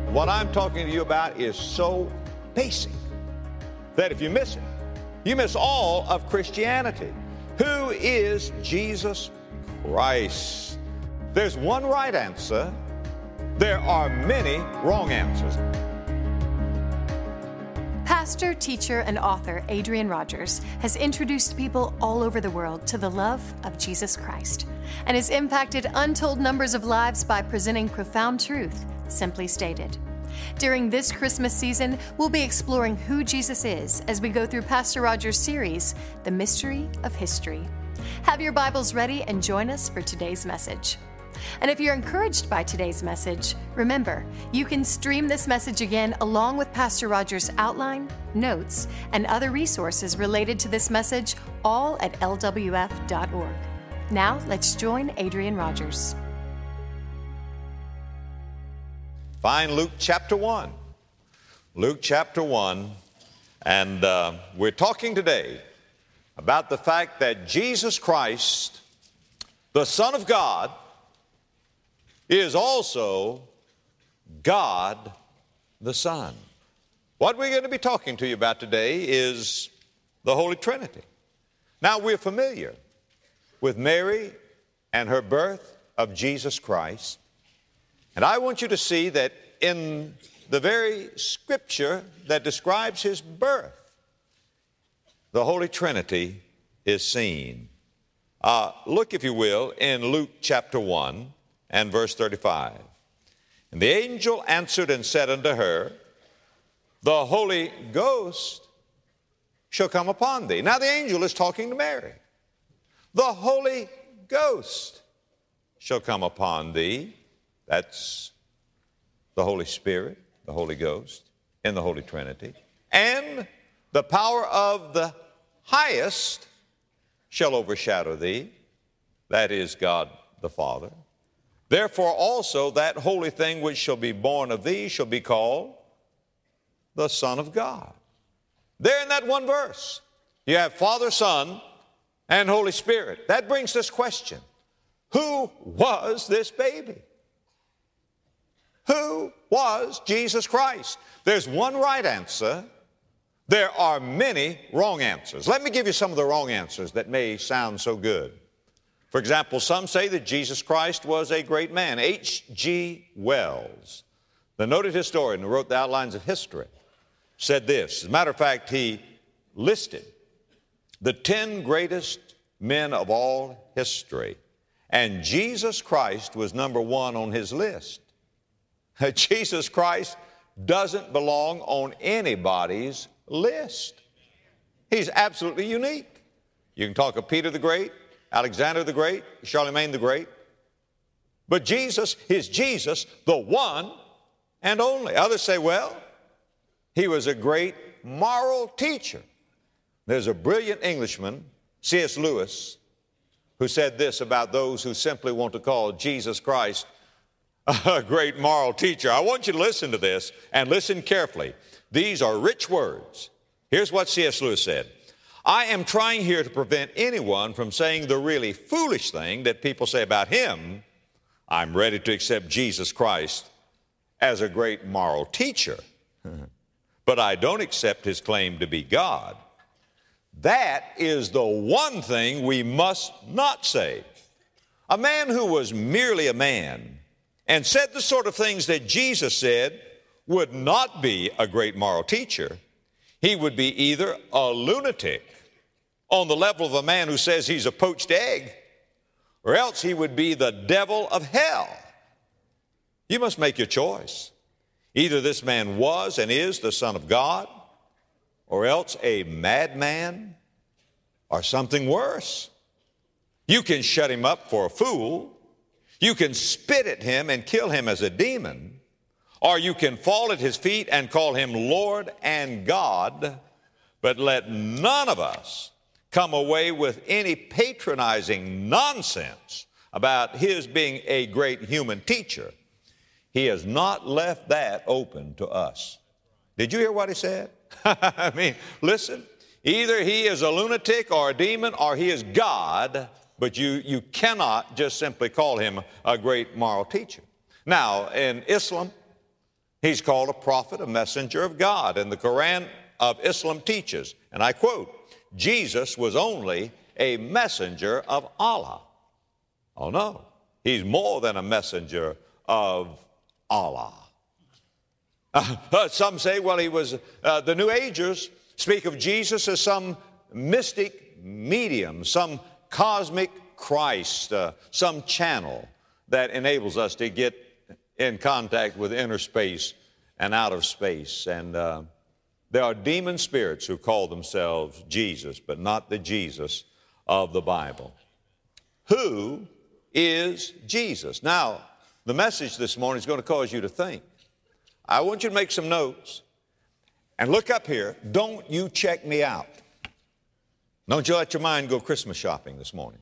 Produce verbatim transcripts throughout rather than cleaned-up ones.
What I'm talking to you about is so basic that if you miss it, you miss all of Christianity. Who is Jesus Christ? There's one right answer. There are many wrong answers. Pastor, teacher, and author Adrian Rogers has introduced people all over the world to the love of Jesus Christ and has impacted untold numbers of lives by presenting profound truth, simply stated. During this Christmas season, we'll be exploring who Jesus is as we go through Pastor Rogers' series, The Mystery of History. Have your Bibles ready and join us for today's message. And if you're encouraged by today's message, remember, you can stream this message again along with Pastor Rogers' outline, notes, and other resources related to this message, all at L W F dot org. Now, let's join Adrian Rogers. Find Luke chapter one. Luke chapter one, and uh, we're talking today about the fact that Jesus Christ, the Son of God, is also God the Son. What we're going to be talking to you about today is the Holy Trinity. Now, we're familiar with Mary and her birth of Jesus Christ. And I want you to see that in the very scripture that describes his birth, the Holy Trinity is seen. Uh, look, if you will, in Luke chapter one and verse thirty-five. And the angel answered and said unto her, the Holy Ghost shall come upon thee. Now the angel is talking to Mary. The Holy Ghost shall come upon thee. That's the Holy Spirit, the Holy Ghost, in the Holy Trinity. And the power of the highest shall overshadow thee. That is God the Father. Therefore also that holy thing which shall be born of thee shall be called the Son of God. There in that one verse, you have Father, Son, and Holy Spirit. That brings this question. Who was this baby? Who was Jesus Christ? There's one right answer. There are many wrong answers. Let me give you some of the wrong answers that may sound so good. For example, some say that Jesus Christ was a great man. H G Wells, the noted historian who wrote the outlines of history, said this. As a matter of fact, he listed the ten greatest men of all history, and Jesus Christ was number one on his list. Jesus Christ doesn't belong on anybody's list. He's absolutely unique. You can talk of Peter the Great, Alexander the Great, Charlemagne the Great. But Jesus is Jesus, the one and only. Others say, well, he was a great moral teacher. There's a brilliant Englishman, C S Lewis, who said this about those who simply want to call Jesus Christ a great moral teacher. I want you to listen to this and listen carefully. These are rich words. Here's what C S Lewis said. I am trying here to prevent anyone from saying the really foolish thing that people say about him. I'm ready to accept Jesus Christ as a great moral teacher, but I don't accept his claim to be God. That is the one thing we must not say. A man who was merely a man and said the sort of things that Jesus said would not be a great moral teacher. He would be either a lunatic on the level of a man who says he's a poached egg, or else he would be the devil of hell. You must make your choice. Either this man was and is the Son of God, or else a madman, or something worse. You can shut him up for a fool. You can spit at him and kill him as a demon, or you can fall at his feet and call him Lord and God, but let none of us come away with any patronizing nonsense about his being a great human teacher. He has not left that open to us. Did you hear what he said? I mean, listen, either he is a lunatic or a demon or he is God, but you, you cannot just simply call him a great moral teacher. Now, in Islam, He's called a prophet, a messenger of God. And the Quran of Islam teaches, and I quote, Jesus was only a messenger of Allah. Oh no, he's more than a messenger of Allah. Uh, some say, well, he was, uh, the New Agers speak of Jesus as some mystic medium, some cosmic Christ, uh, some channel that enables us to get in contact with inner space and outer space. And uh, there are demon spirits who call themselves Jesus, but not the Jesus of the Bible. Who is Jesus? Now, the message this morning is going to cause you to think. I want you to make some notes and look up here. Don't you check me out. Don't you let your mind go Christmas shopping this morning.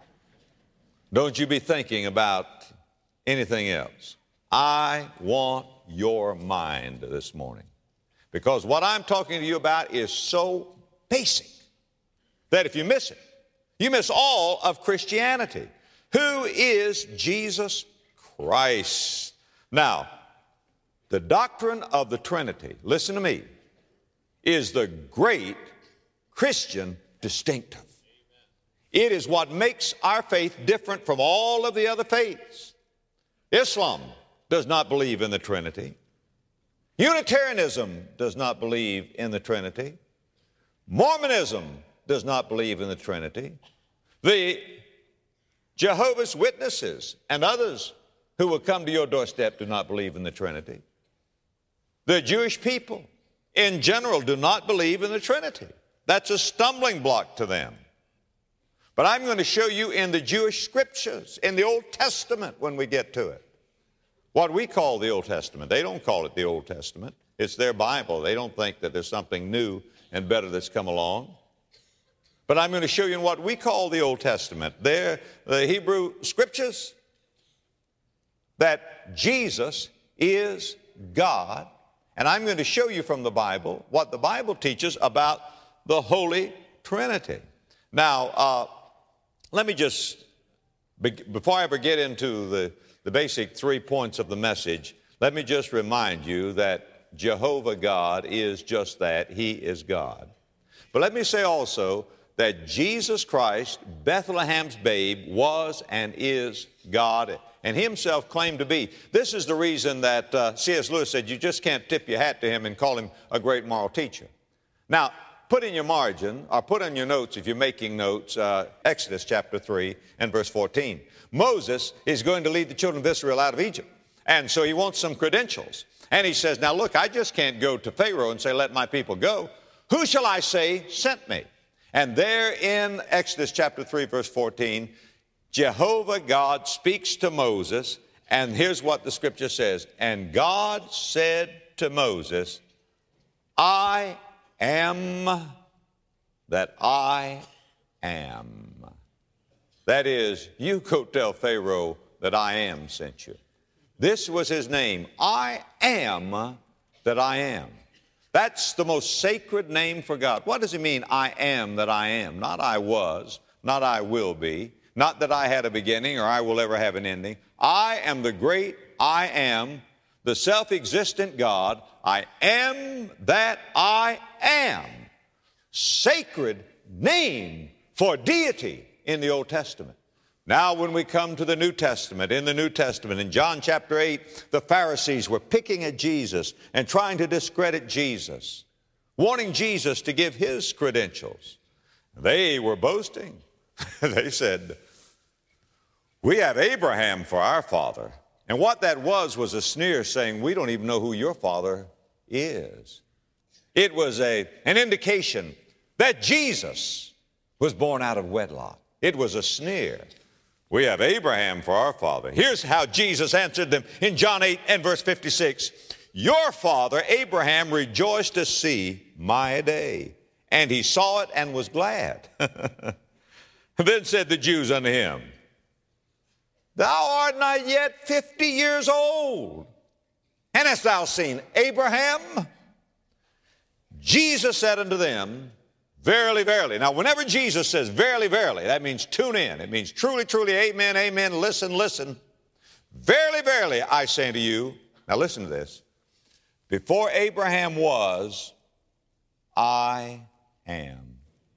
Don't you be thinking about anything else. I want your mind this morning, because what I'm talking to you about is so basic that if you miss it, you miss all of Christianity. Who is Jesus Christ? Now, the doctrine of the Trinity, listen to me, is the great Christian distinctive. It is what makes our faith different from all of the other faiths. Islam does not believe in the Trinity. Unitarianism does not believe in the Trinity. Mormonism does not believe in the Trinity. The Jehovah's Witnesses and others who will come to your doorstep do not believe in the Trinity. The Jewish people in general do not believe in the Trinity. That's a stumbling block to them. But I'm going to show you in the Jewish scriptures, in the Old Testament when we get to it, what we call the Old Testament. They don't call it the Old Testament. It's their Bible. They don't think that there's something new and better that's come along. But I'm going to show you in what we call the Old Testament, there, the Hebrew scriptures, that Jesus is God. And I'm going to show you from the Bible what the Bible teaches about the Holy Trinity. Now, uh, let me just, before I ever get into the, the basic three points of the message, let me just remind you that Jehovah God is just that. He is God. But let me say also that Jesus Christ, Bethlehem's babe, was and is God, and he himself claimed to be. This is the reason that uh, C S Lewis said you just can't tip your hat to him and call him a great moral teacher. Now, put in your margin, or put in your notes if you're making notes, uh, Exodus chapter three and verse fourteen. Moses is going to lead the children of Israel out of Egypt, and so he wants some credentials. And he says, now look, I just can't go to Pharaoh and say, let my people go. Who shall I say sent me? And there in Exodus chapter three, verse fourteen, Jehovah God speaks to Moses, and here's what the scripture says. And God said to Moses, I am that I am. That is, you go tell Pharaoh that I am sent you. This was his name. I am that I am. That's the most sacred name for God. What does it mean, I am that I am? Not I was, not I will be, not that I had a beginning or I will ever have an ending. I am the great I am, the self-existent God. I am that I am. Sacred name for deity in the Old Testament. Now when we come to the New Testament, in the New Testament, in John chapter eight, the Pharisees were picking at Jesus and trying to discredit Jesus, wanting Jesus to give his credentials. They were boasting. They said, we have Abraham for our father. And what that was was a sneer saying, we don't even know who your father is. It was a, an indication that Jesus was born out of wedlock. It was a sneer. We have Abraham for our father. Here's how Jesus answered them in John eight and verse fifty-six. Your father Abraham rejoiced to see my day, and he saw it and was glad. Then said the Jews unto him, thou art not yet fifty years old, and hast thou seen Abraham? Jesus said unto them, verily, verily. Now, whenever Jesus says verily, verily, that means tune in. It means truly, truly, amen, amen, listen, listen. Verily, verily, I say unto you, now listen to this, Before Abraham was, I am.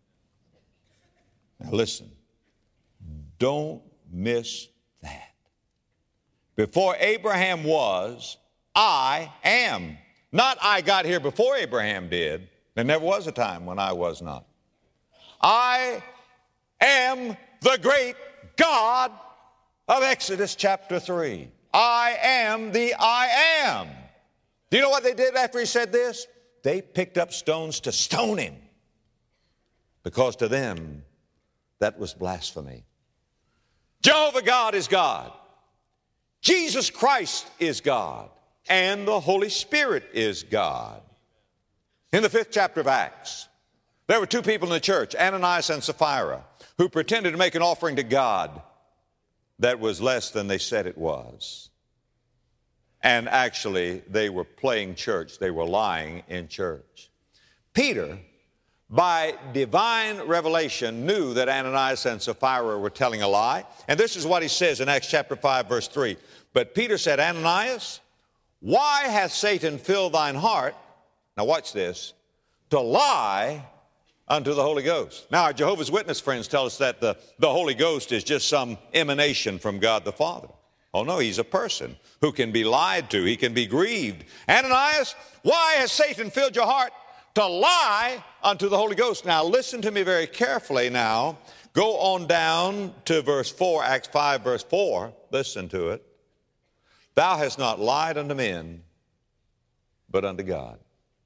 Now listen, don't miss that. Before Abraham was, I am. Not I got here before Abraham did. There never was a time when I was not. I am the great God of Exodus chapter three. I am the I am. Do you know what they did after he said this? They picked up stones to stone him, because to them that was blasphemy. Jehovah God is God. Jesus Christ is God. And the Holy Spirit is God. In the fifth chapter of Acts, there were two people in the church, Ananias and Sapphira, who pretended to make an offering to God that was less than they said it was. And actually, they were playing church. They were lying in church. Peter, by divine revelation, knew that Ananias and Sapphira were telling a lie. And this is what he says in Acts chapter five, verse three. But Peter said, Ananias, why hath Satan filled thine heart, now watch this, to lie unto the Holy Ghost? Now, our Jehovah's Witness friends tell us that the, the Holy Ghost is just some emanation from God the Father. Oh no, he's a person who can be lied to. He can be grieved. Ananias, why has Satan filled your heart to lie unto the Holy Ghost? Now, listen to me very carefully now. Go on down to verse four, Acts five, verse four. Listen to it. Thou hast not lied unto men, but unto God.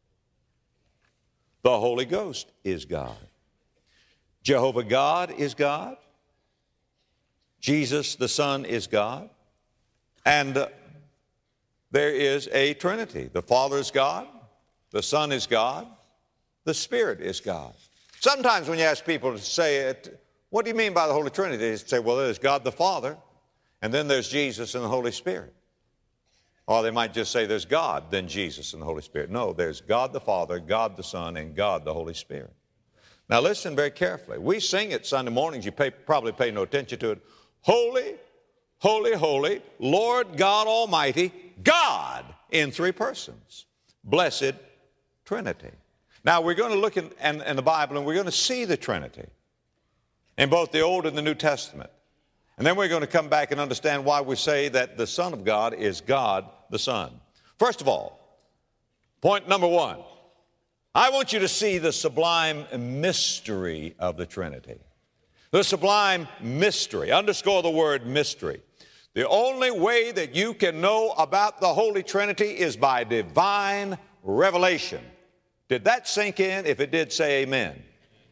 The Holy Ghost is God. Jehovah God is God. Jesus the Son is God. And uh, there is a Trinity. The Father is God. The Son is God. The Spirit is God. Sometimes when you ask people to say it, what do you mean by the Holy Trinity? They say, well, there's God the Father, and then there's Jesus and the Holy Spirit. Or they might just say there's God, then Jesus and the Holy Spirit. No, there's God the Father, God the Son, and God the Holy Spirit. Now listen very carefully. We sing it Sunday mornings. You pay, probably pay no attention to it. Holy, holy, holy, Lord God Almighty, God in three persons. Blessed Trinity. Now we're going to look in, in, in the Bible, and we're going to see the Trinity in both the Old and the New Testament. And then we're going to come back and understand why we say that the Son of God is God the Son. First of all, point number one, I want you to see the sublime mystery of the Trinity. The sublime mystery. Underscore the word mystery. The only way that you can know about the Holy Trinity is by divine revelation. Did that sink in? If it did, say amen.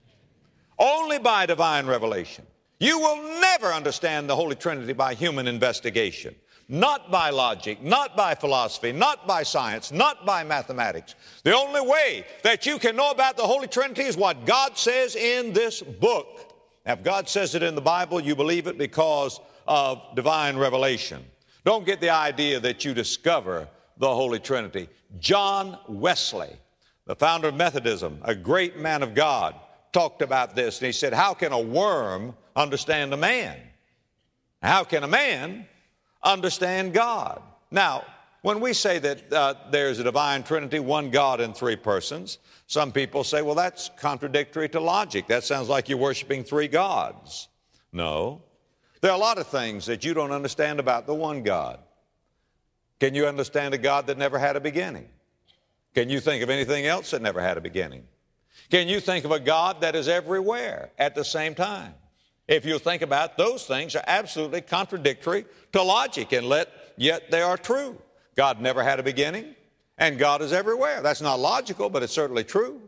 Only by divine revelation. You will never understand the Holy Trinity by human investigation, not by logic, not by philosophy, not by science, not by mathematics. The only way that you can know about the Holy Trinity is what God says in this book. Now, if God says it in the Bible, you believe it because of divine revelation. Don't get the idea that you discover the Holy Trinity. John Wesley, the founder of Methodism, a great man of God, talked about this, and he said, how can a worm understand a man? How can a man understand God? Now, when we say that uh, there's a divine Trinity, one God in three persons, some people say, well, that's contradictory to logic. That sounds like you're worshiping three gods. No. There are a lot of things that you don't understand about the one God. Can you understand a God that never had a beginning? Can you think of anything else that never had a beginning? Can you think of a God that is everywhere at the same time? If you think about it, those things are absolutely contradictory to logic, and let, yet they are true. God never had a beginning, and God is everywhere. That's not logical, but it's certainly true.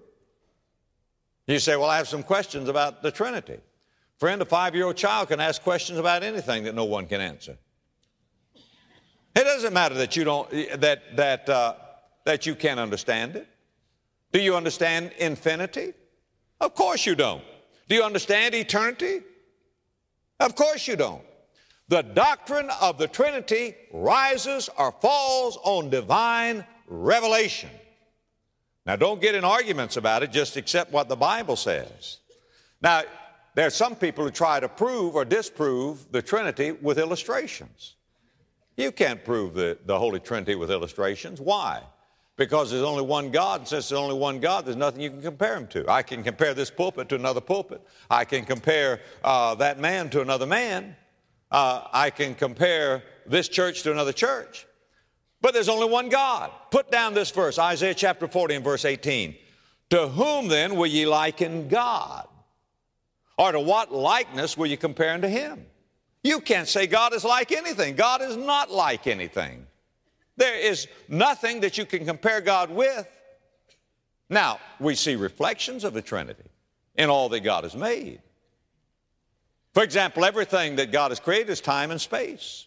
You say, well, I have some questions about the Trinity. Friend, a five-year-old child can ask questions about anything that no one can answer. It doesn't matter that you don't, that, that, uh, that you can't understand it. Do you understand infinity? Of course you don't. Do you understand eternity? Of course you don't. The doctrine of the Trinity rises or falls on divine revelation. Now, don't get in arguments about it, just accept what the Bible says. Now, there are some people who try to prove or disprove the Trinity with illustrations. You can't prove the, the Holy Trinity with illustrations. Why? Because there's only one God, and since there's only one God, there's nothing you can compare him to. I can compare this pulpit to another pulpit. I can compare uh, that man to another man. Uh, I can compare this church to another church. But there's only one God. Put down this verse, Isaiah chapter forty and verse eighteen. To whom then will ye liken God? Or to what likeness will you compare unto him? You can't say God is like anything. God is not like anything. There is nothing that you can compare God with. Now, we see reflections of the Trinity in all that God has made. For example, everything that God has created is time and space.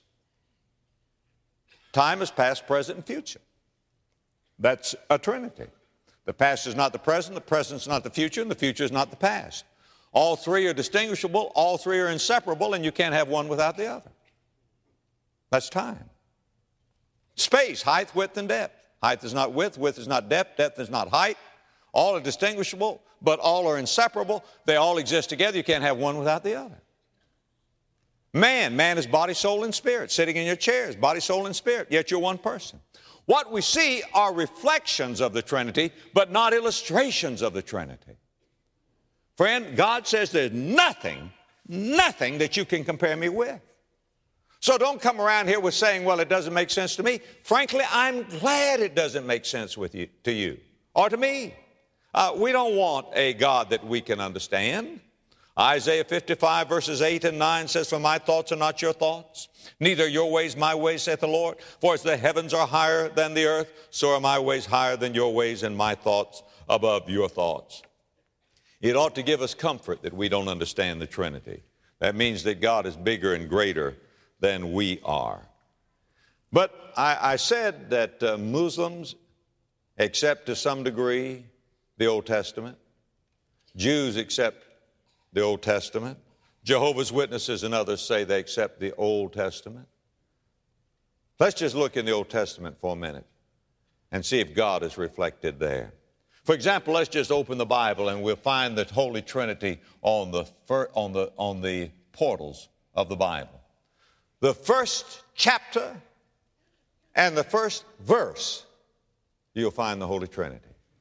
Time is past, present, and future. That's a Trinity. The past is not the present, the present is not the future, and the future is not the past. All three are distinguishable, all three are inseparable, and you can't have one without the other. That's time. Space, height, width, and depth. Height is not width, width is not depth, depth is not height. All are distinguishable, but all are inseparable. They all exist together. You can't have one without the other. Man, man is body, soul, and spirit. Sitting in your chairs, body, soul, and spirit, yet you're one person. What we see are reflections of the Trinity, but not illustrations of the Trinity. Friend, God says there's nothing, nothing that you can compare me with. So don't come around here with saying, well, it doesn't make sense to me. Frankly, I'm glad it doesn't make sense with you, to you or to me. Uh, we don't want a God that we can understand. Isaiah fifty-five verses eight and nine says, for my thoughts are not your thoughts, neither your ways my ways, saith the Lord. For as the heavens are higher than the earth, so are my ways higher than your ways, and my thoughts above your thoughts. It ought to give us comfort that we don't understand the Trinity. That means that God is bigger and greater than we are. But I, I said that uh, Muslims accept to some degree the Old Testament. Jews accept the Old Testament. Jehovah's Witnesses and others say they accept the Old Testament. Let's just look in the Old Testament for a minute and see if God is reflected there. For example, let's just open the Bible and we'll find the Holy Trinity on the, fir- on the, on the portals of the Bible. The first chapter and the first verse, you'll find the Holy Trinity.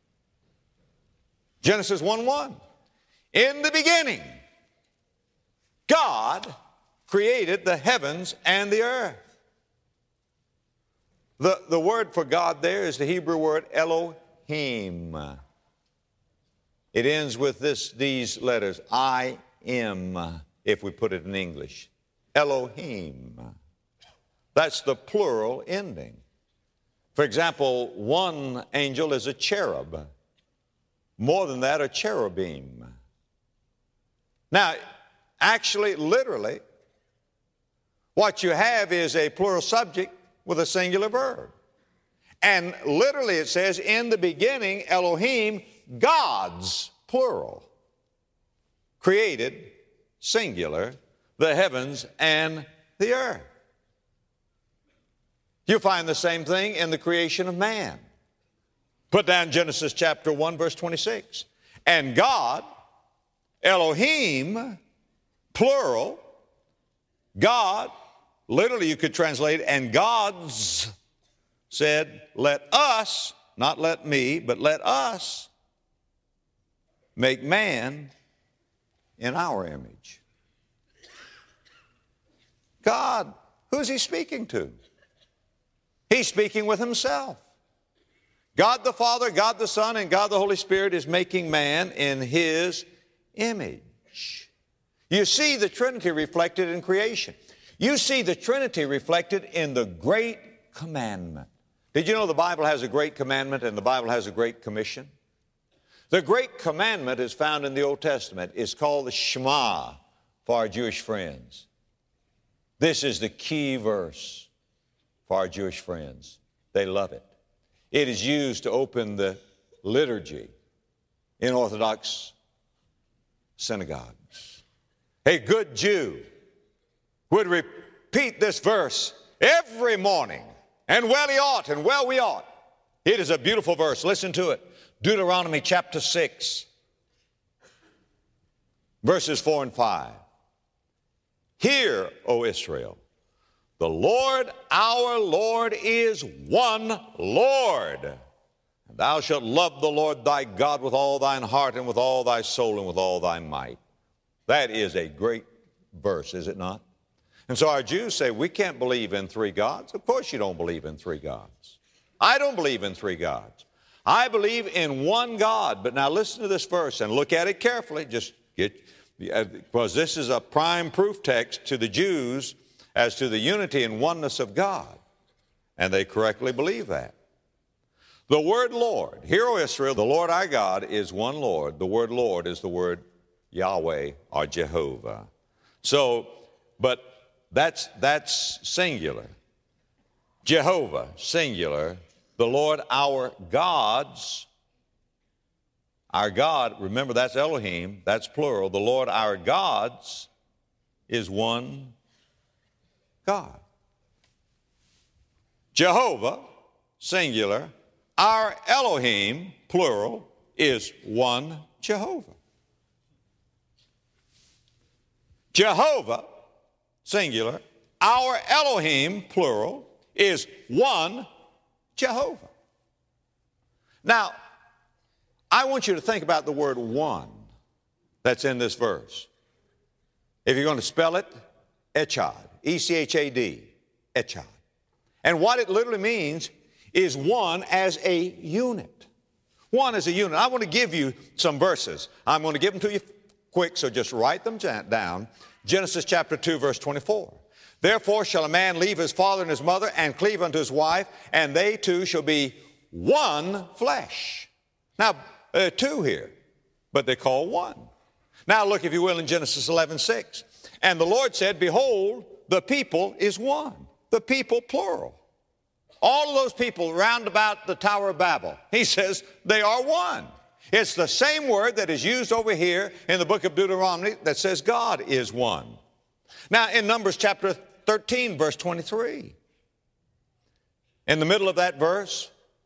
Genesis one one. In the beginning, God created the heavens and the earth. The, the word for God there is the Hebrew word Elohim. It ends with this, these letters, I am, if we put it in English. Elohim. That's the plural ending. For example, one angel is a cherub. More than that, a cherubim. Now, actually, literally, what you have is a plural subject with a singular verb. And literally it says, in the beginning, Elohim, gods, plural, created, singular, the heavens and the earth. You find the same thing in the creation of man. Put down Genesis chapter one, verse twenty-six. And God, Elohim, plural, God, literally you could translate, and gods said, let us, not let me, but let us make man in our image. God, who's he speaking to? He's speaking with himself. God the Father, God the Son, and God the Holy Spirit is making man in his image. You see the Trinity reflected in creation. You see the Trinity reflected in the Great Commandment. Did you know the Bible has a Great Commandment and the Bible has a Great Commission? The Great Commandment is found in the Old Testament. It's called the Shema for our Jewish friends. This is the key verse for our Jewish friends. They love it. It is used to open the liturgy in Orthodox synagogues. A good Jew would repeat this verse every morning, and well he ought, and well we ought. It is a beautiful verse. Listen to it. Deuteronomy chapter six, verses four and five. Hear, O Israel, the Lord our Lord is one Lord. Thou shalt love the Lord thy God with all thine heart and with all thy soul and with all thy might. That is a great verse, is it not? And so our Jews say, we can't believe in three gods. Of course you don't believe in three gods. I don't believe in three gods. I believe in one God. But now listen to this verse and look at it carefully. Just get, because this is a prime proof text to the Jews as to the unity and oneness of God. And they correctly believe that. The word Lord, hear, O Israel, the Lord our God is one Lord. The word Lord is the word Yahweh or Jehovah. So, but that's, that's singular. Jehovah, singular. The Lord our gods, our God, remember that's Elohim, that's plural. The Lord our gods is one God. Jehovah, singular. Our Elohim, plural, is one Jehovah. Jehovah, singular. Our Elohim, plural, is one Jehovah. Now, I want you to think about the word one that's in this verse. If you're going to spell it, Echad, E C H A D, Echad. And what it literally means is one as a unit. One as a unit. I want to give you some verses. I'm going to give them to you quick, so just write them down. Genesis chapter two, verse twenty-four. Therefore shall a man leave his father and his mother and cleave unto his wife, and they two shall be one flesh. Now, there are two here, but they're called one. Now look, if you will, in Genesis eleven, six. And the Lord said, behold, the people is one. The people, plural. All of those people round about the Tower of Babel, he says, they are one. It's the same word that is used over here in the book of Deuteronomy that says God is one. Now, in Numbers chapter thirteen, verse twenty-three, in the middle of that verse,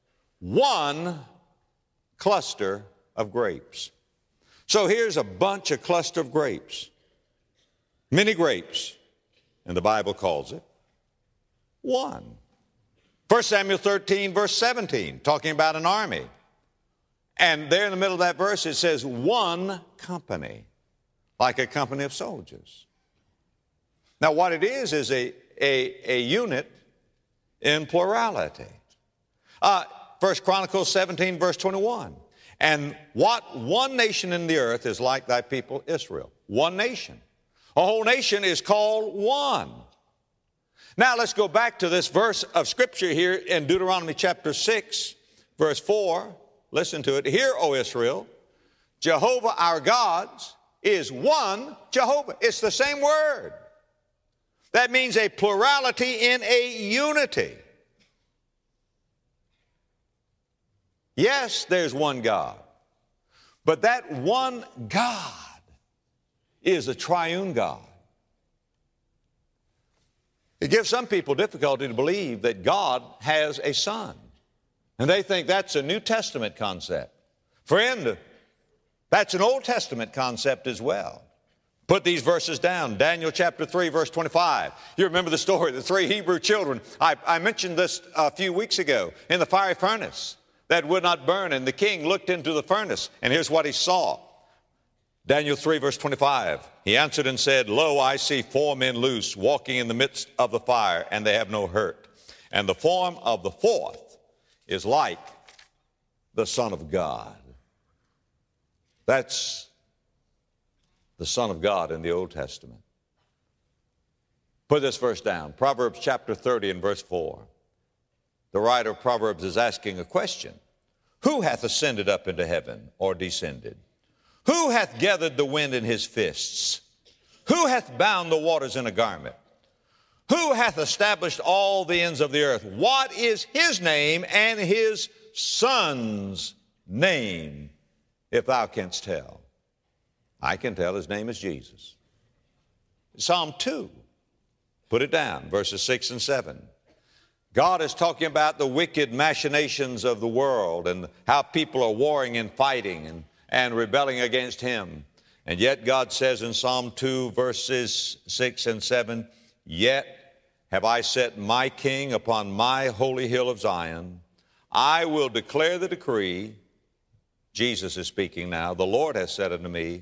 one cluster of grapes. So here's a bunch of cluster of grapes, many grapes, and the Bible calls it one. First Samuel thirteen, verse seventeen, talking about an army. And there in the middle of that verse, it says one company, like a company of soldiers. Now, what it is is a, a, a unit in plurality. Uh, First Chronicles seventeen, verse twenty-one. And what one nation in the earth is like thy people Israel. One nation. A whole nation is called one. Now let's go back to this verse of Scripture here in Deuteronomy chapter six, verse four. Listen to it. Hear, O Israel, Jehovah our God is one Jehovah. It's the same word. That means a plurality in a unity. Yes, there's one God. But that one God is a triune God. It gives some people difficulty to believe that God has a son. And they think that's a New Testament concept. Friend, that's an Old Testament concept as well. Put these verses down. Daniel chapter three, verse twenty-five. You remember the story, the three Hebrew children. I, I mentioned this a few weeks ago in the fiery furnace that would not burn. And the king looked into the furnace, and here's what he saw. Daniel three, verse twenty-five. He answered and said, Lo, I see four men loose, walking in the midst of the fire, and they have no hurt. And the form of the fourth is like the Son of God. That's the Son of God in the Old Testament. Put this verse down. Proverbs chapter thirty and verse four. The writer of Proverbs is asking a question. Who hath ascended up into heaven or descended? Who hath gathered the wind in his fists? Who hath bound the waters in a garment? Who hath established all the ends of the earth? What is his name and his son's name, if thou canst tell? I can tell his name is Jesus. Psalm two, put it down, verses six and seven. God is talking about the wicked machinations of the world and how people are warring and fighting and, and rebelling against him. And yet God says in Psalm two, verses six and seven, Yet have I set my king upon my holy hill of Zion. I will declare the decree. Jesus is speaking now. The Lord has said unto me,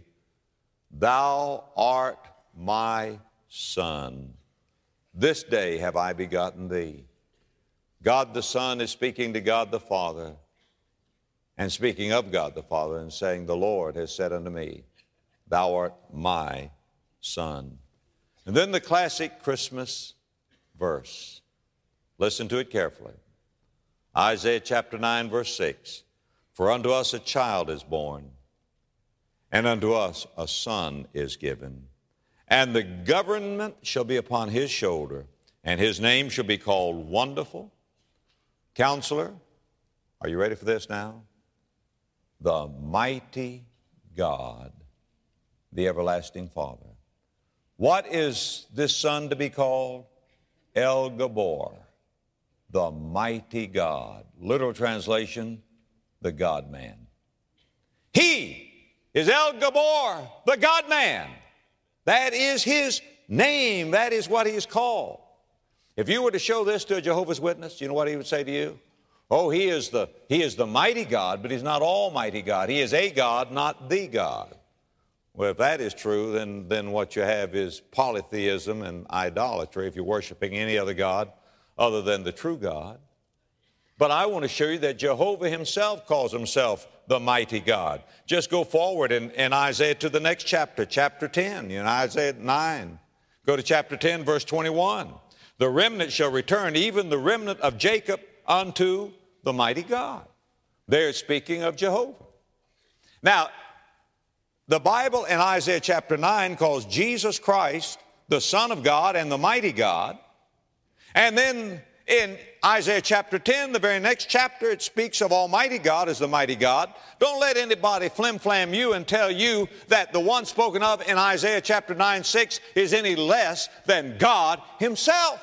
Thou art my Son. This day have I begotten thee. God the Son is speaking to God the Father, and speaking of God the Father, and saying, The Lord has said unto me, Thou art my Son. And then the classic Christmas verse. Listen to it carefully. Isaiah chapter nine, verse six. For unto us a child is born, and unto us a son is given, and the government shall be upon his shoulder, and his name shall be called Wonderful, Counselor. Are you ready for this now? The Mighty God, the Everlasting Father. What is this son to be called? El Gabor, the Mighty God. Literal translation, the God-man. He is El Gabor, the God-man. That is his name. That is what he is called. If you were to show this to a Jehovah's Witness, you know what he would say to you? Oh, he is the, he is the mighty God, but he's not almighty God. He is a God, not the God. Well, if that is true, then, then what you have is polytheism and idolatry if you're worshiping any other God other than the true God. But I want to show you that Jehovah himself calls himself the mighty God. Just go forward in, in Isaiah to the next chapter, chapter ten, in Isaiah nine. Go to chapter ten, verse twenty-one. The remnant shall return, even the remnant of Jacob, unto the mighty God. They're speaking of Jehovah. Now, the Bible in Isaiah chapter nine calls Jesus Christ the Son of God and the mighty God. And then in Isaiah chapter ten, the very next chapter, it speaks of Almighty God as the mighty God. Don't let anybody flim-flam you and tell you that the one spoken of in Isaiah chapter nine, six is any less than God himself.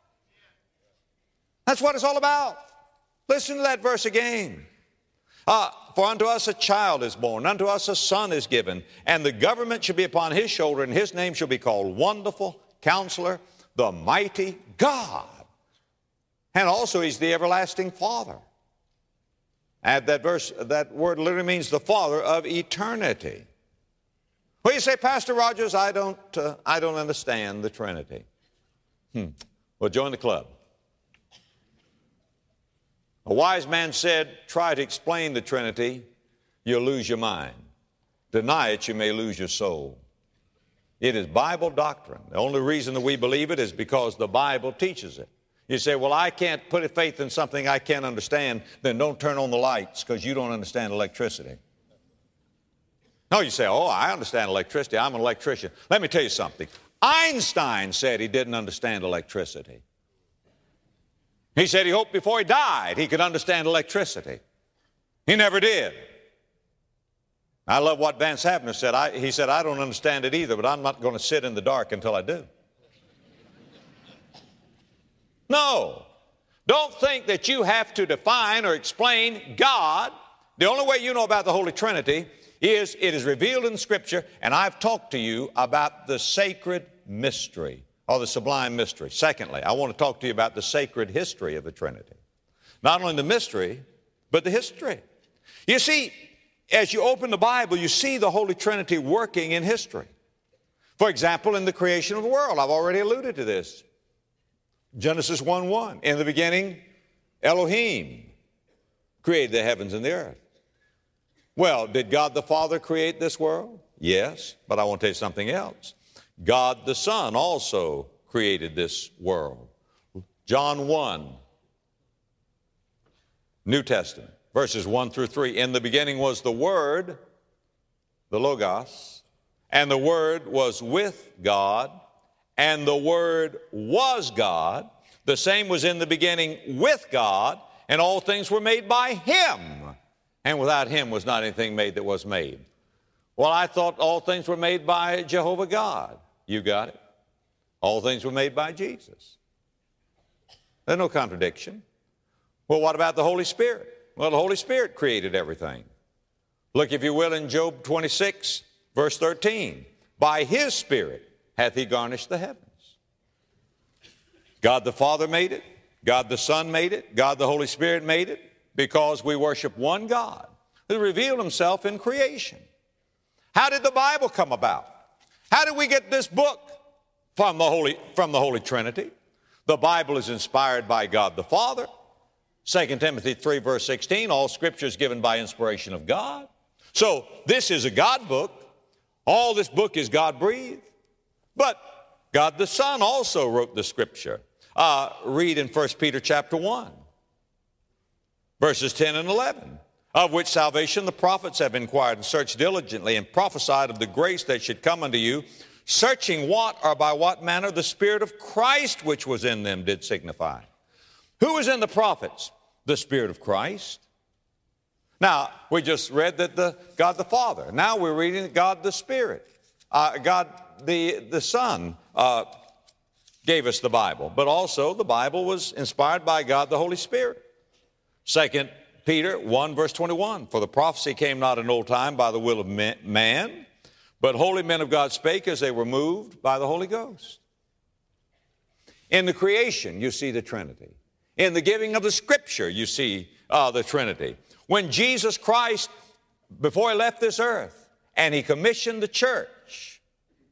That's what it's all about. Listen to that verse again. Uh, For unto us a child is born, unto us a son is given, and the government shall be upon his shoulder, and his name shall be called Wonderful, Counselor, the Mighty God. And also he's the Everlasting Father. Add that verse, that word literally means the Father of eternity. Well, you say, Pastor Rogers, I don't, uh, I don't understand the Trinity. Hmm. Well, join the club. A wise man said, try to explain the Trinity, you'll lose your mind. Deny it, you may lose your soul. It is Bible doctrine. The only reason that we believe it is because the Bible teaches it. You say, well, I can't put faith in something I can't understand, then don't turn on the lights because you don't understand electricity. No, you say, oh, I understand electricity. I'm an electrician. Let me tell you something. Einstein said he didn't understand electricity. He said he hoped before he died he could understand electricity. He never did. I love what Vance Havner said. I, he said, I don't understand it either, but I'm not going to sit in the dark until I do. No. Don't think that you have to define or explain God. The only way you know about the Holy Trinity is it is revealed in Scripture, and I've talked to you about the sacred mystery or the sublime mystery. Secondly, I want to talk to you about the sacred history of the Trinity. Not only the mystery, but the history. You see, as you open the Bible, you see the Holy Trinity working in history. For example, in the creation of the world, I've already alluded to this. Genesis one one, in the beginning, Elohim created the heavens and the earth. Well, did God the Father create this world? Yes, but I want to tell you something else. God the Son also created this world. John one, New Testament, verses one through three. In the beginning was the Word, the Logos, and the Word was with God, and the Word was God. The same was in the beginning with God, and all things were made by Him. And without Him was not anything made that was made. Well, I thought all things were made by Jehovah God. You got it. All things were made by Jesus. There's no contradiction. Well, what about the Holy Spirit? Well, the Holy Spirit created everything. Look, if you will, in Job twenty-six, verse thirteen. By His Spirit hath He garnished the heavens. God the Father made it. God the Son made it. God the Holy Spirit made it. because we worship one God who revealed himself in creation. How did the Bible come about? How did we get this book? From the Holy, from the Holy Trinity. The Bible is inspired by God the Father. Second Timothy three, verse sixteen, all Scripture is given by inspiration of God. So this is a God book. All this book is God-breathed. But God the Son also wrote the Scripture. Uh, read in First Peter chapter one, verses ten and eleven, of which salvation the prophets have inquired and searched diligently and prophesied of the grace that should come unto you, searching what or by what manner the Spirit of Christ which was in them did signify. Who was in the prophets? The Spirit of Christ. Now, we just read that the God the Father. Now we're reading God the Spirit. Uh, God the, the Son uh, gave us the Bible. But also the Bible was inspired by God the Holy Spirit. Second Peter one, verse twenty-one, for the prophecy came not in old time by the will of man, but holy men of God spake as they were moved by the Holy Ghost. In the creation, you see the Trinity. In the giving of the Scripture, you see uh, the Trinity. When Jesus Christ, before he left this earth, and he commissioned the church,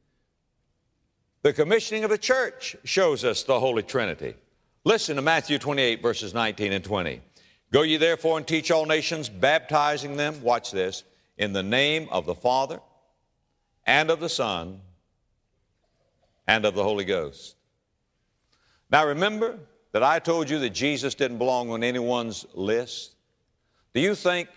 the commissioning of the church shows us the Holy Trinity. Listen to Matthew twenty-eight, verses nineteen and twenty. Go ye therefore and teach all nations, baptizing them, watch this, in the name of the Father, and of the Son, and of the Holy Ghost. Now remember that I told you that Jesus didn't belong on anyone's list. Do you think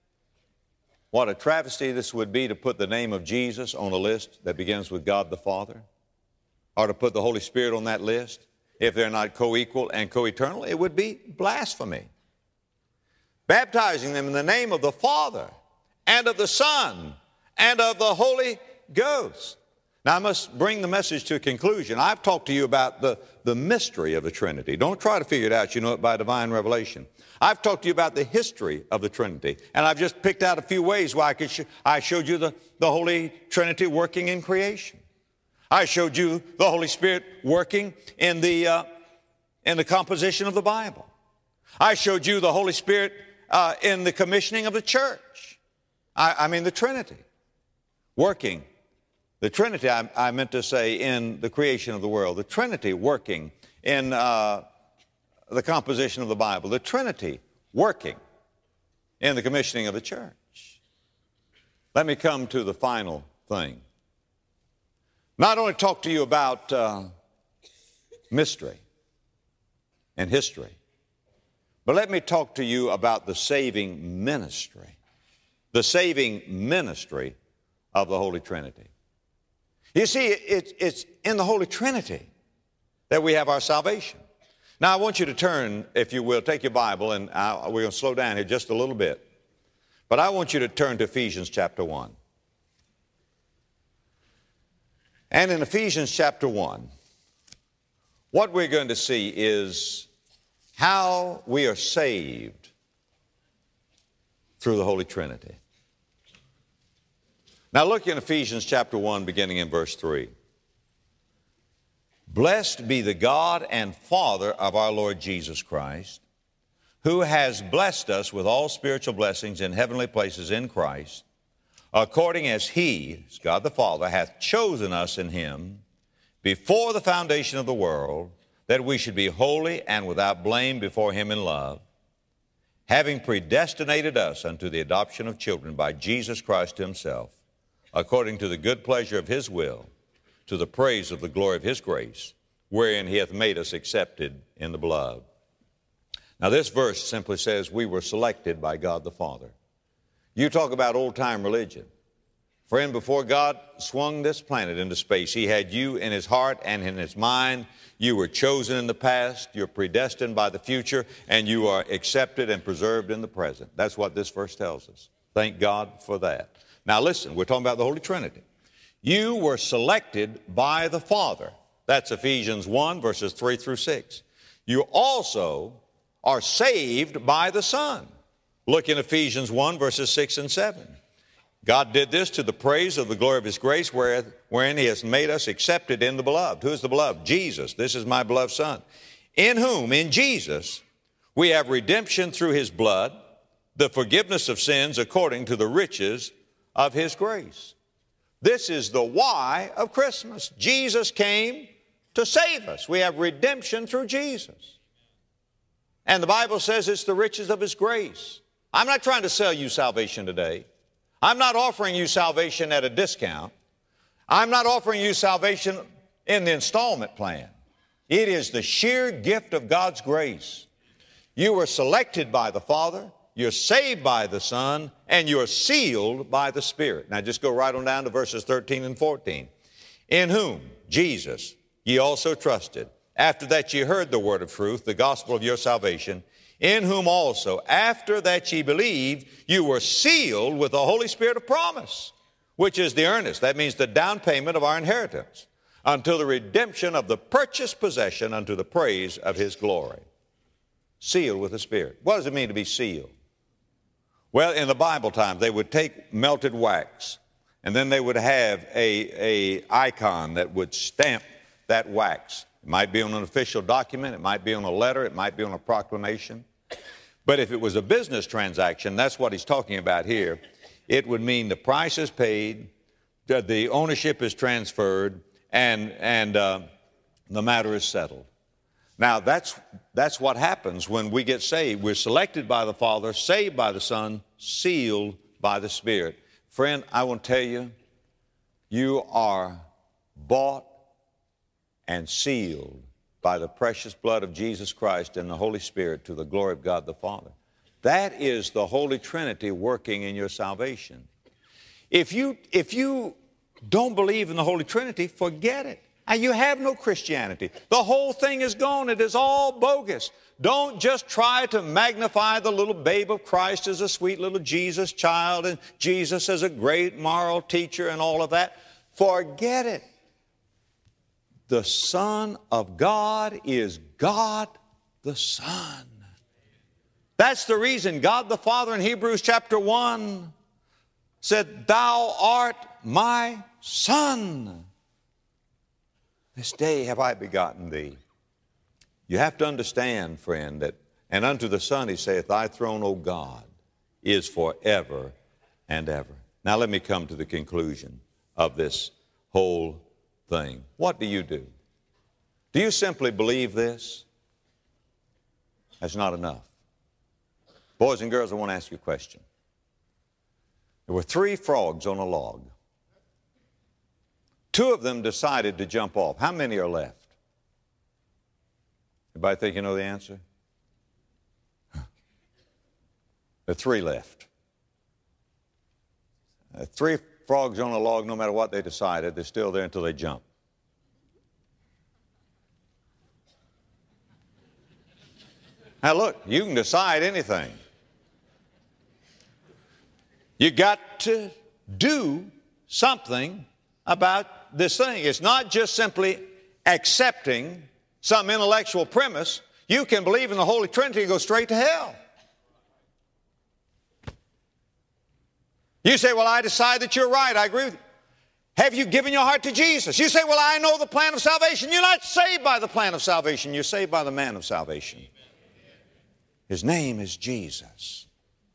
what a travesty this would be to put the name of Jesus on a list that begins with God the Father? Or to put the Holy Spirit on that list if they're not co-equal and co-eternal? It would be blasphemy. Baptizing them in the name of the Father and of the Son and of the Holy Ghost. Now, I must bring the message to a conclusion. I've talked to you about the, the mystery of the Trinity. Don't try to figure it out. You know it by divine revelation. I've talked to you about the history of the Trinity, and I've just picked out a few ways why I could sh- I showed you the, the Holy Trinity working in creation. I showed you the Holy Spirit working in the, uh, in the composition of the Bible. I showed you the Holy Spirit uh, in the commissioning of the church. I, I mean the Trinity working. The Trinity, I, I meant to say, in the creation of the world. The Trinity working in uh, the composition of the Bible. The Trinity working in the commissioning of the church. Let me come to the final thing. Not only talk to you about uh, mystery and history, but let me talk to you about the saving ministry. The saving ministry of the Holy Trinity. You see, it, it's in the Holy Trinity that we have our salvation. Now, I want you to turn, if you will, take your Bible, and I'll, we're going to slow down here just a little bit. But I want you to turn to Ephesians chapter one. And in Ephesians chapter one, what we're going to see is how we are saved through the Holy Trinity. Now look in Ephesians chapter one, beginning in verse three. Blessed be the God and Father of our Lord Jesus Christ, who has blessed us with all spiritual blessings in heavenly places in Christ, according as He, God the Father, hath chosen us in Him before the foundation of the world, that we should be holy and without blame before Him in love, having predestinated us unto the adoption of children by Jesus Christ Himself, according to the good pleasure of His will, to the praise of the glory of His grace, wherein He hath made us accepted in the beloved. Now this verse simply says we were selected by God the Father. You talk about old-time religion. Friend, before God swung this planet into space, He had you in His heart and in His mind. You were chosen in the past, you're predestined by the future, and you are accepted and preserved in the present. That's what this verse tells us. Thank God for that. Now listen, we're talking about the Holy Trinity. You were selected by the Father. That's Ephesians one, verses three through six. You also are saved by the Son. Look in Ephesians one, verses six and seven. God did this to the praise of the glory of His grace, wherein He has made us accepted in the beloved. Who is the beloved? Jesus. This is my beloved Son. In whom, in Jesus, we have redemption through His blood, the forgiveness of sins according to the riches of his grace. This is the why of Christmas. Jesus came to save us. We have redemption through Jesus. And the Bible says it's the riches of his grace. I'm not trying to sell you salvation today. I'm not offering you salvation at a discount. I'm not offering you salvation in the installment plan. It is the sheer gift of God's grace. You were selected by the Father, you're saved by the Son, and you're sealed by the Spirit. Now just go right on down to verses thirteen and fourteen. In whom, Jesus, ye also trusted, after that ye heard the word of truth, the gospel of your salvation, in whom also, after that ye believed, you were sealed with the Holy Spirit of promise, which is the earnest, that means the down payment of our inheritance, until the redemption of the purchased possession unto the praise of his glory. Sealed with the Spirit. What does it mean to be sealed? Well, in the Bible time, they would take melted wax, and then they would have a, a icon that would stamp that wax. It might be on an official document, it might be on a letter, it might be on a proclamation. But if it was a business transaction, that's what he's talking about here, it would mean the price is paid, the ownership is transferred, and, and uh, the matter is settled. Now, that's, that's what happens when we get saved. We're selected by the Father, saved by the Son, sealed by the Spirit. Friend, I want to tell you, you are bought and sealed by the precious blood of Jesus Christ and the Holy Spirit to the glory of God the Father. That is the Holy Trinity working in your salvation. If you, if you don't believe in the Holy Trinity, forget it. And you have no Christianity. The whole thing is gone. It is all bogus. Don't just try to magnify the little babe of Christ as a sweet little Jesus child and Jesus as a great moral teacher and all of that. Forget it. The Son of God is God the Son. That's the reason God the Father in Hebrews chapter one said, "Thou art my Son. This day have I begotten thee." You have to understand, friend, that, and unto the Son he saith, "Thy throne, O God, is forever and ever." Now let me come to the conclusion of this whole thing. What do you do? Do you simply believe this? That's not enough. Boys and girls, I want to ask you a question. There were three frogs on a log. Two of them decided to jump off. How many are left? Anybody think you know the answer? There are three left. Uh, three frogs on a log, no matter what they decided, they're still there until they jump. Now look, you can decide anything. You got to do something about this thing. It's not just simply accepting some intellectual premise. You can believe in the Holy Trinity and go straight to hell. You say, "Well, I decide that you're right. I agree with you." Have you given your heart to Jesus? You say, "Well, I know the plan of salvation." You're not saved by the plan of salvation. You're saved by the man of salvation. His name is Jesus.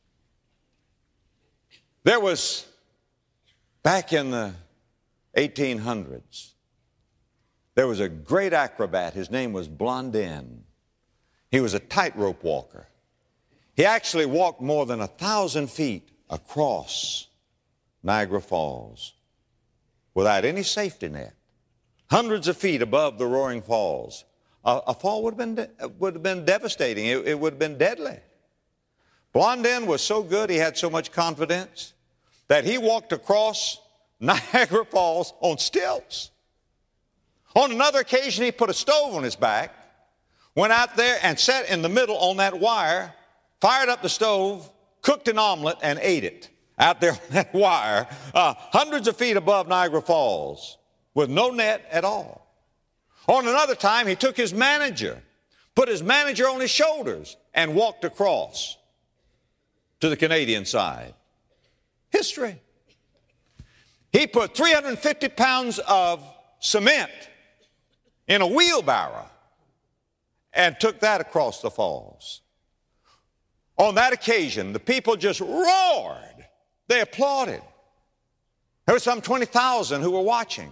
There was, back in the eighteen hundreds, there was a great acrobat. His name was Blondin. He was a tightrope walker. He actually walked more than a thousand feet across Niagara Falls without any safety net, hundreds of feet above the roaring falls. A, a fall would have been, de- would have been devastating. It, it would have been deadly. Blondin was so good, he had so much confidence, that he walked across Niagara Falls on stilts. On another occasion, he put a stove on his back, went out there and sat in the middle on that wire, fired up the stove, cooked an omelet, and ate it out there on that wire, uh, hundreds of feet above Niagara Falls, with no net at all. On another time, he took his manager, put his manager on his shoulders, and walked across to the Canadian side. History. He put three hundred fifty pounds of cement in a wheelbarrow and took that across the falls. On that occasion, the people just roared. They applauded. There were some twenty thousand who were watching.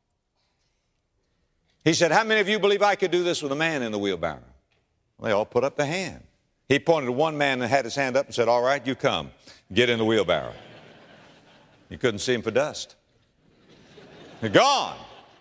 He said, how many of you believe I could do this with a man in the wheelbarrow? They all put up their hand. He pointed to one man and had his hand up and said, all right, you come. Get in the wheelbarrow. You couldn't see him for dust. They're gone.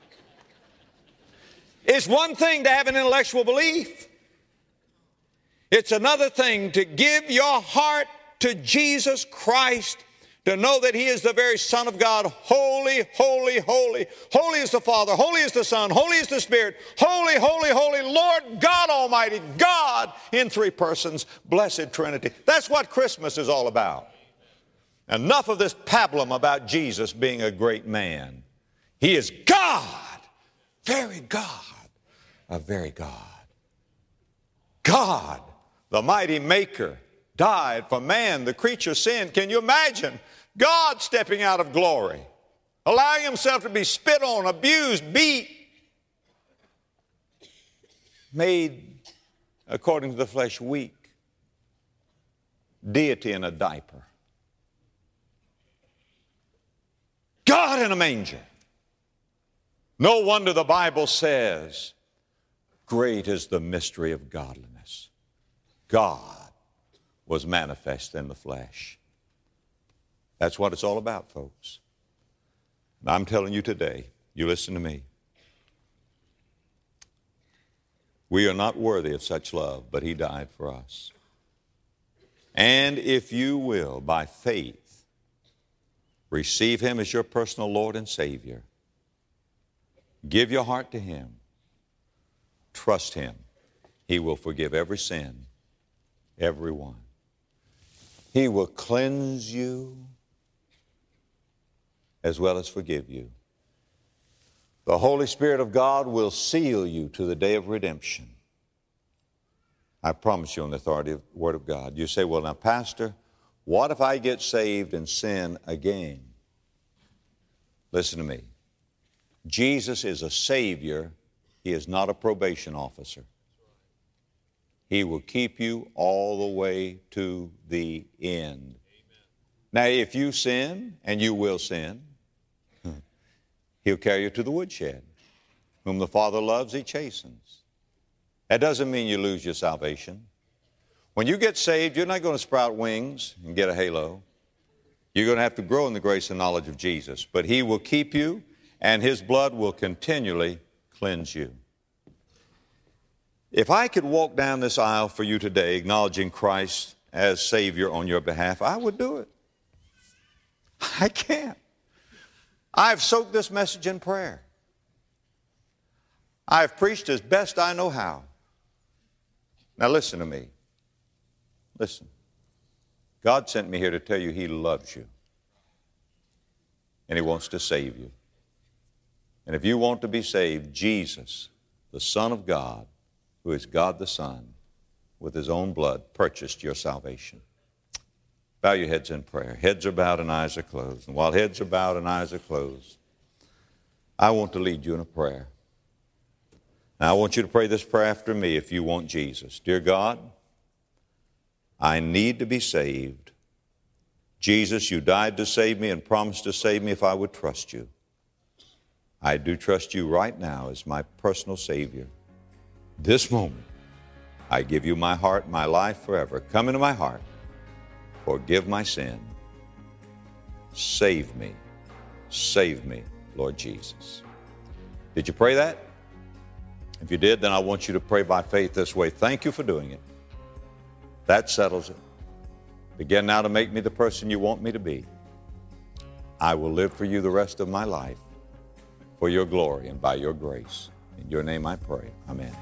It's one thing to have an intellectual belief. It's another thing to give your heart to Jesus Christ, to know that He is the very Son of God. Holy, holy, holy. Holy is the Father. Holy is the Son. Holy is the Spirit. Holy, holy, holy, Lord God Almighty. God in three persons. Blessed Trinity. That's what Christmas is all about. Enough of this pablum about Jesus being a great man. He is God. Very God. A very God. God, the mighty maker, died for man, the creature sinned. Can you imagine God stepping out of glory, allowing Himself to be spit on, abused, beat, made, according to the flesh, weak, deity in a diaper, God in a manger. No wonder the Bible says, great is the mystery of godliness. God was manifest in the flesh. That's what it's all about, folks. And I'm telling you today, you listen to me. We are not worthy of such love, but He died for us. And if you will, by faith, receive Him as your personal Lord and Savior, give your heart to Him, trust Him, He will forgive every sin, every one. He will cleanse you as well as forgive you. The Holy Spirit of God will seal you to the day of redemption. I promise you on the authority of the Word of God. You say, well, now, Pastor, what if I get saved and sin again? Listen to me. Jesus is a Savior. He is not a probation officer. He will keep you all the way to the end. Amen. Now, if you sin, and you will sin, He'll carry you to the woodshed. Whom the Father loves, He chastens. That doesn't mean you lose your salvation. When you get saved, you're not going to sprout wings and get a halo. You're going to have to grow in the grace and knowledge of Jesus. But He will keep you, and His blood will continually cleanse you. If I could walk down this aisle for you today, acknowledging Christ as Savior on your behalf, I would do it. I can't. I've soaked this message in prayer. I've preached as best I know how. Now listen to me. Listen. God sent me here to tell you He loves you. And He wants to save you. And if you want to be saved, Jesus, the Son of God, who is God the Son, with His own blood, purchased your salvation. Bow your heads in prayer. Heads are bowed and eyes are closed. And while heads are bowed and eyes are closed, I want to lead you in a prayer. Now, I want you to pray this prayer after me if you want Jesus. Dear God, I need to be saved. Jesus, you died to save me and promised to save me if I would trust you. I do trust you right now as my personal Savior. This moment, I give you my heart, my life forever. Come into my heart. Forgive my sin. Save me. Save me, Lord Jesus. Did you pray that? If you did, then I want you to pray by faith this way. Thank you for doing it. That settles it. Begin now to make me the person you want me to be. I will live for you the rest of my life for your glory and by your grace. In your name I pray. Amen.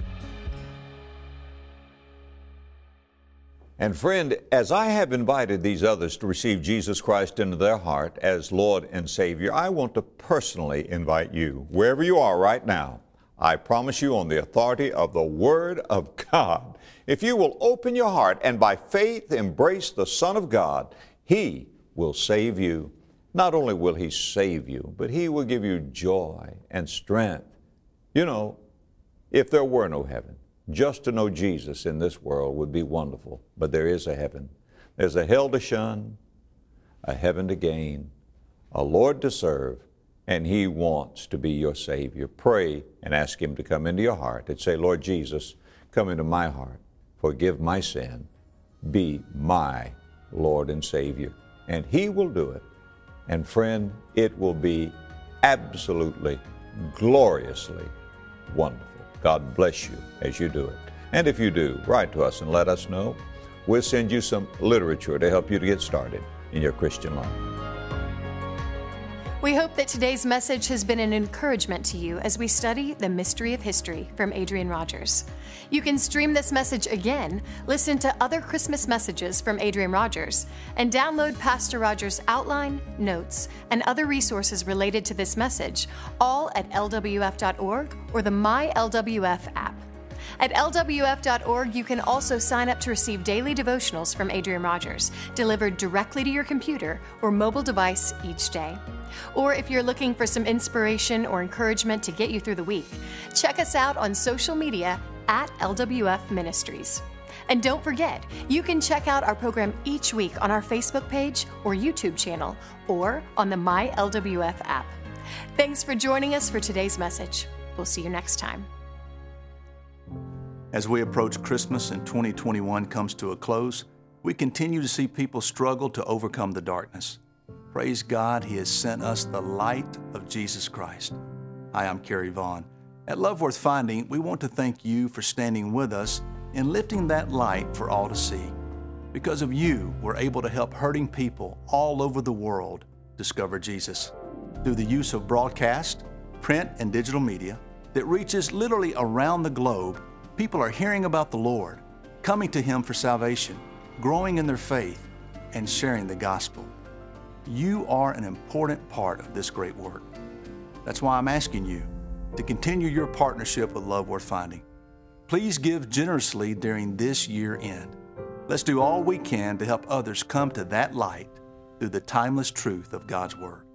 And friend, as I have invited these others to receive Jesus Christ into their heart as Lord and Savior, I want to personally invite you, wherever you are right now, I promise you on the authority of the Word of God, if you will open your heart and by faith embrace the Son of God, He will save you. Not only will He save you, but He will give you joy and strength. You know, if there were no heaven, Just to know Jesus in this world would be wonderful, but there is a heaven. There's a hell to shun, a heaven to gain, a Lord to serve, and He wants to be your Savior. Pray and ask Him to come into your heart and say, Lord Jesus, come into my heart, forgive my sin, be my Lord and Savior. And He will do it. And friend, it will be absolutely, gloriously wonderful. God bless you as you do it. And if you do, write to us and let us know. We'll send you some literature to help you to get started in your Christian life. We hope that today's message has been an encouragement to you as we study the mystery of history from Adrian Rogers. You can stream this message again, listen to other Christmas messages from Adrian Rogers, and download Pastor Rogers' outline, notes, and other resources related to this message, all at L W F dot org or the My L W F app. At L W F dot org, you can also sign up to receive daily devotionals from Adrian Rogers, delivered directly to your computer or mobile device each day. Or if you're looking for some inspiration or encouragement to get you through the week, check us out on social media at L W F Ministries. And don't forget, you can check out our program each week on our Facebook page or YouTube channel, or on the My L W F app. Thanks for joining us for today's message. We'll see you next time. As we approach Christmas and twenty twenty-one comes to a close, we continue to see people struggle to overcome the darkness. Praise God, He has sent us the light of Jesus Christ. Hi, I'm Kerry Vaughn. At Love Worth Finding, we want to thank you for standing with us in lifting that light for all to see. Because of you, we're able to help hurting people all over the world discover Jesus. Through the use of broadcast, print, and digital media that reaches literally around the globe, people are hearing about the Lord, coming to Him for salvation, growing in their faith, and sharing the gospel. You are an important part of this great work. That's why I'm asking you to continue your partnership with Love Worth Finding. Please give generously during this year end. Let's do all we can to help others come to that light through the timeless truth of God's Word.